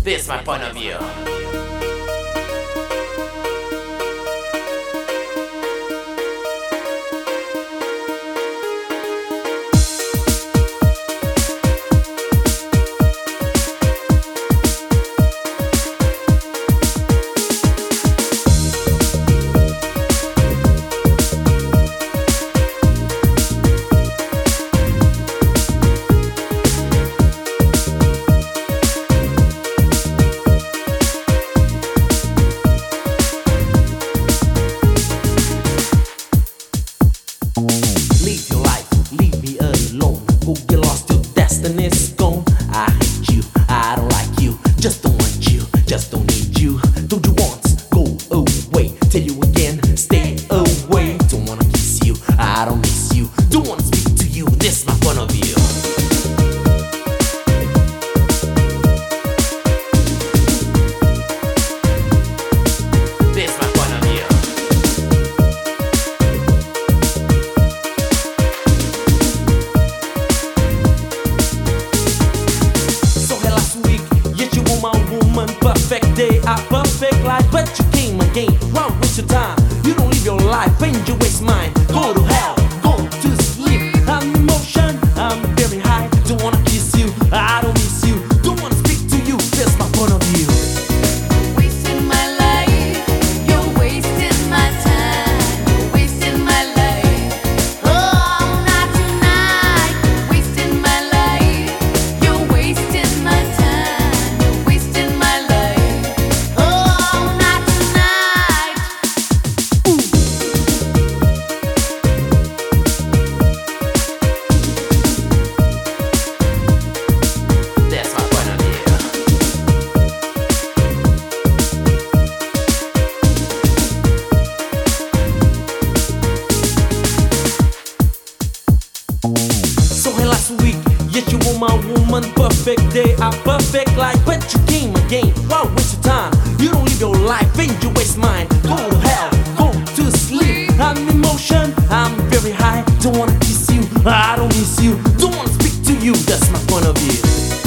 This my point of view. Live your life, leave me alone. Go get lost, your destiny's gone. I hate you, I don't like you. Just don't want you, just don't need you. Don't you want, go away. Tell you again, stay away. Don't wanna kiss you, I don't miss you. Don't wanna speak to you, this my point of view. This my point of view. Perfect day, a perfect life, but you came again. Why waste your time? You don't live your life and you waste mine. Go to hell, go to sleep. I'm in motion, I'm very high. Don't wanna kiss you, I don't miss you. Don't wanna speak to you, that's my point of view. Wasting my life, you're wasting my time, you're wasting my life. Oh, not tonight. Wasting my life, you're wasting my time, you're wasting my life. Oh, not tonight. That's my point of view. So hey, last week, yes, you were my woman. Perfect day, a perfect life, but you came again. Why waste your time? You don't live your life and you waste mine. Go to hell, go to sleep. I'm in motion, I'm very high. Don't wanna kiss you, I don't miss you. Don't wanna speak to you, that's my point of view.